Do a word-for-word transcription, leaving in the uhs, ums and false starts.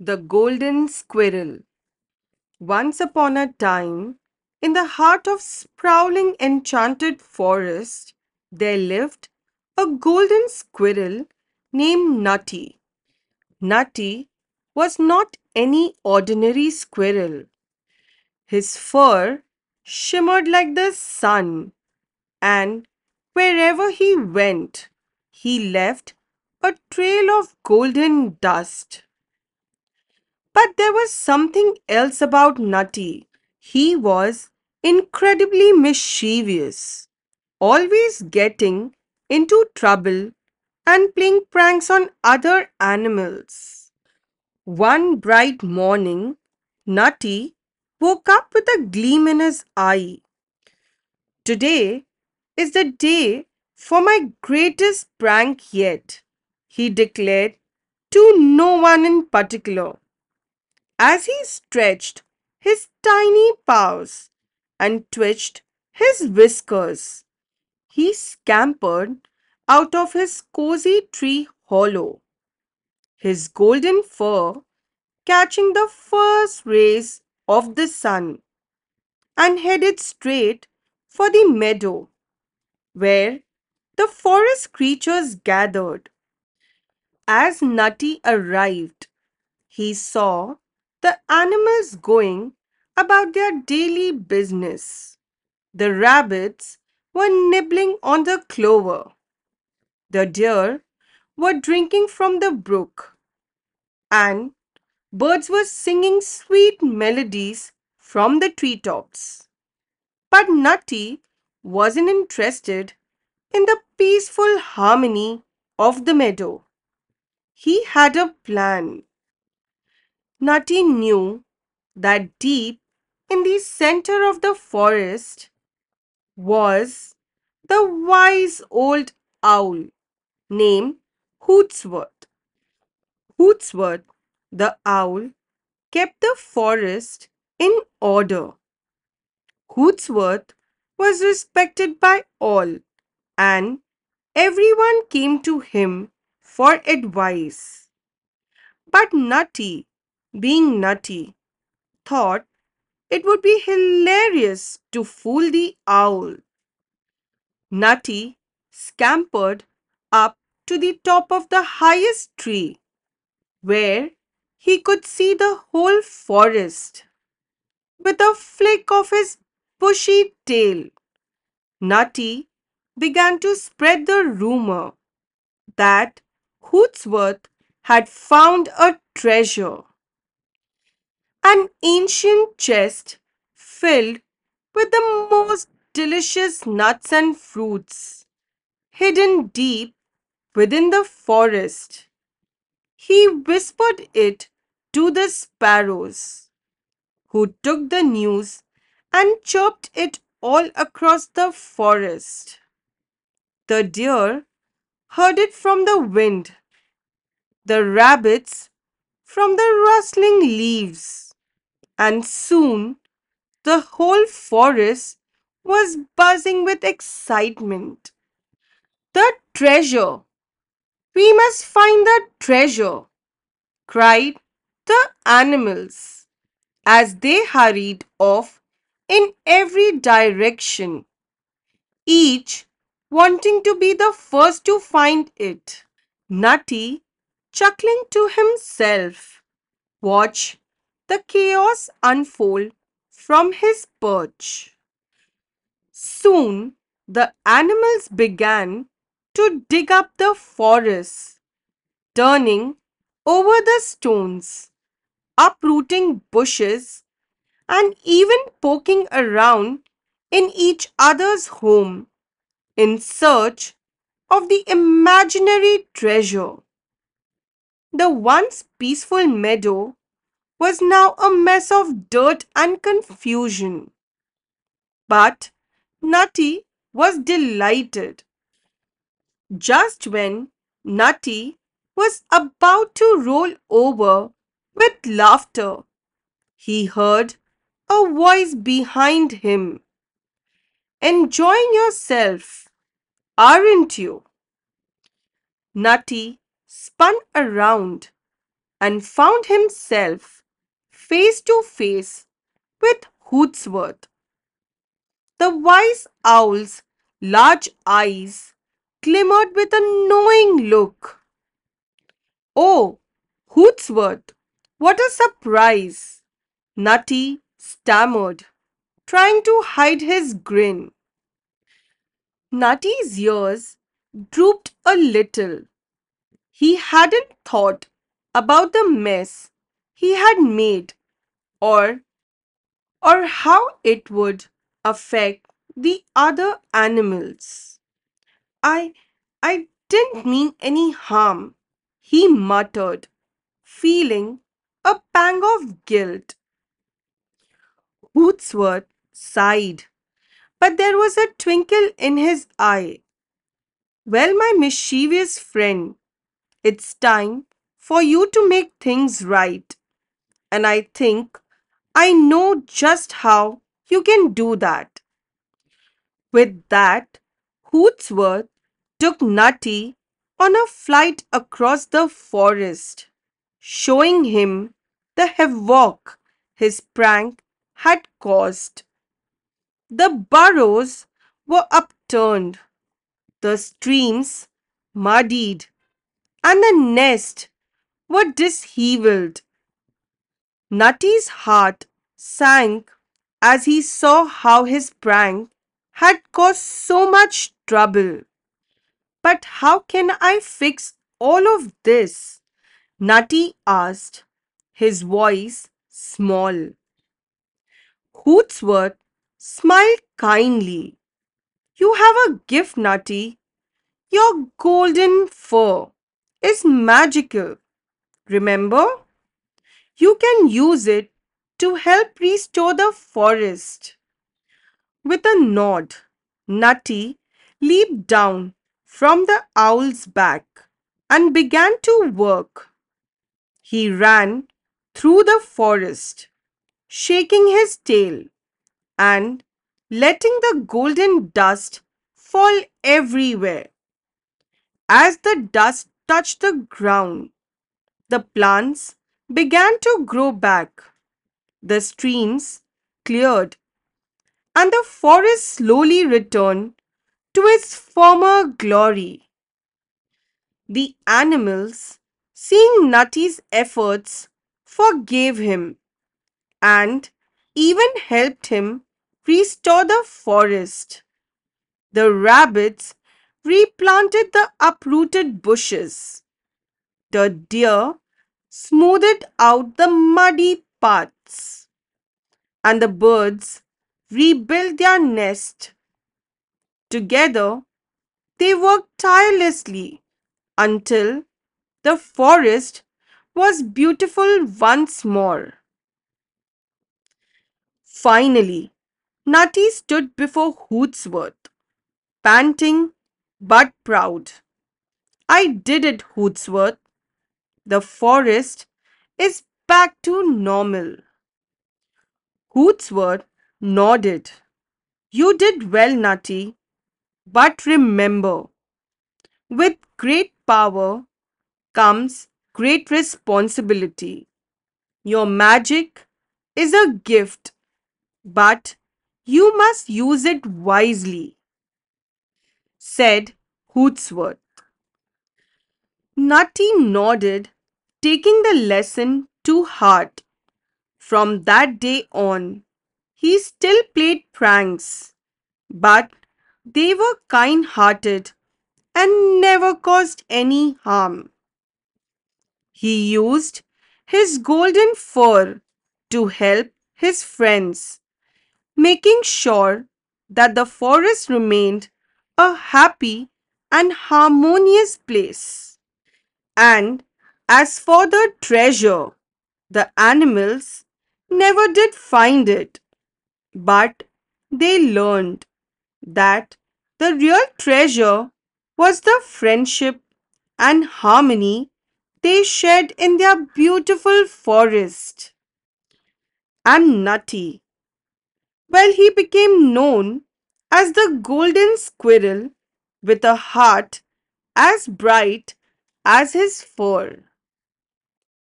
The Golden Squirrel. Once upon a time, in the heart of sprawling enchanted forest, there lived a golden squirrel named Nutty. Nutty was not any ordinary squirrel. His fur shimmered like the sun, and wherever he went, he left a trail of golden dust. But there was something else about Nutty. He was incredibly mischievous, always getting into trouble and playing pranks on other animals. One bright morning, Nutty woke up with a gleam in his eye. Today is the day for my greatest prank yet, he declared to no one in particular. As he stretched his tiny paws and twitched his whiskers, he scampered out of his cozy tree hollow, his golden fur catching the first rays of the sun, and headed straight for the meadow where the forest creatures gathered. As Nutty arrived, he saw the animals going about their daily business. The rabbits were nibbling on the clover. The deer were drinking from the brook. And birds were singing sweet melodies from the treetops. But Nutty wasn't interested in the peaceful harmony of the meadow. He had a plan. Nutty knew that deep in the center of the forest was the wise old owl named Hootsworth. Hootsworth, the owl, kept the forest in order. Hootsworth was respected by all, and everyone came to him for advice. But Nutty, being Nutty, thought it would be hilarious to fool the owl. Nutty scampered up to the top of the highest tree, where he could see the whole forest. With a flick of his bushy tail, Nutty began to spread the rumor that Hootsworth had found a treasure, an ancient chest filled with the most delicious nuts and fruits, hidden deep within the forest. He whispered it to the sparrows, who took the news and chirped it all across the forest. The deer heard it from the wind, the rabbits from the rustling leaves, and soon the whole forest was buzzing with excitement. The treasure! We must find the treasure! Cried the animals as they hurried off in every direction, each wanting to be the first to find it. Nutty, chuckling to himself, watched the chaos unfold from his perch. Soon the animals began to dig up the forest, turning over the stones, uprooting bushes, and even poking around in each other's home in search of the imaginary treasure. The once peaceful meadow was now a mess of dirt and confusion. But Nutty was delighted. Just when Nutty was about to roll over with laughter, he heard a voice behind him. Enjoying yourself, aren't you? Nutty spun around and found himself face to face with Hootsworth. The wise owl's large eyes glimmered with a knowing look. "Oh, Hootsworth, what a surprise!" Nutty stammered, trying to hide his grin. Nutty's ears drooped a little. He hadn't thought about the mess he had made or or how it would affect the other animals. I I didn't mean any harm, he muttered, feeling a pang of guilt. Hootsworth sighed, but there was a twinkle in his eye. "Well, my mischievous friend, it's time for you to make things right, and I think I know just how you can do that." With that, Hootsworth took Nutty on a flight across the forest, showing him the havoc his prank had caused. The burrows were upturned, the streams muddied, and the nests were disheveled. Nutty's heart sank as he saw how his prank had caused so much trouble. "But how can I fix all of this?" Nutty asked, his voice small. Hootsworth smiled kindly. "You have a gift, Nutty. Your golden fur is magical. Remember? You can use it to help restore the forest." With a nod, Nutty leaped down from the owl's back and began to work. He ran through the forest, shaking his tail and letting the golden dust fall everywhere. As the dust touched the ground, the plants began to grow back, the streams cleared, and the forest slowly returned to its former glory. The animals, seeing Nutty's efforts, forgave him and even helped him restore the forest. The rabbits replanted the uprooted bushes. The deer smoothed out the muddy paths, and the birds rebuilt their nest. Together, they worked tirelessly until the forest was beautiful once more. Finally, Nutty stood before Hootsworth, panting but proud. "I did it, Hootsworth. The forest is back to normal." Hootsworth nodded. "You did well, Nutty. But remember, with great power comes great responsibility. Your magic is a gift, but you must use it wisely," said Hootsworth. Nutty nodded, taking the lesson to heart. From that day on, he still played pranks, but they were kind hearted and never caused any harm. He used his golden fur to help his friends, making sure that the forest remained a happy and harmonious place. And as for the treasure, the animals never did find it, but they learned that the real treasure was the friendship and harmony they shared in their beautiful forest. And Nutty, well, he became known as the Golden Squirrel with a heart as bright as his fur.